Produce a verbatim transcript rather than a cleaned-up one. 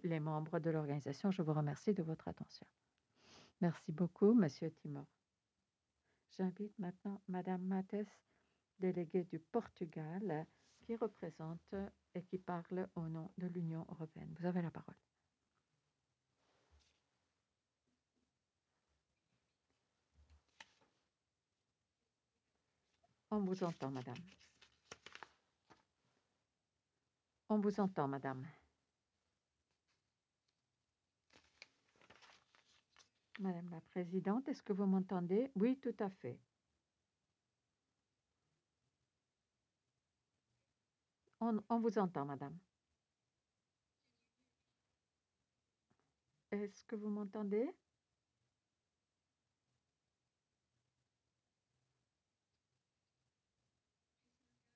les membres de l'organisation. Je vous remercie de votre attention. Merci beaucoup, Monsieur Timor. J'invite maintenant Madame Mates, déléguée du Portugal, qui représente et qui parle au nom de l'Union européenne. Vous avez la parole. On vous entend, Madame. On vous entend, Madame. Madame la Présidente, est-ce que vous m'entendez? Oui, tout à fait. On, on vous entend, Madame. Est-ce que vous m'entendez?